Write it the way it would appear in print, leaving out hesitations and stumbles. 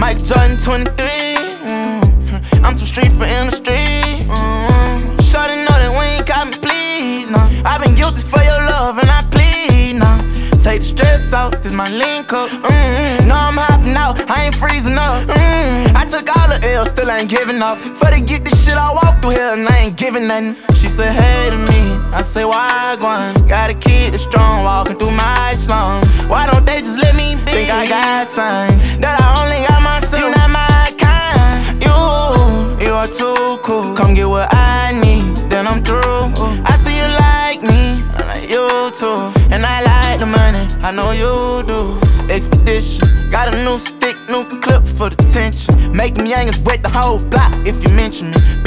Mike Jordan 23. I'm too street for industry. Shorty know that we ain't got me, please. No, I've been guilty for your love and I plead. No, take the stress out, this my link up. No, I'm hopping out, I ain't freezing up. I took all the L, still ain't giving up. For to get this shit, I walk through here and I ain't giving nothing. She said hey to me, I say why gone? Gotta keep it strong, walking through my slums. Why don't they just let me be? Think I got signs that I only got myself. You not my kind, you are too cool. Come get what I need, then I'm through. I see you like me, I like you too. And I like the money, I know you do. Expedition, got a new stick, new clip for the tension. Make them youngins wet the whole block if you mention me.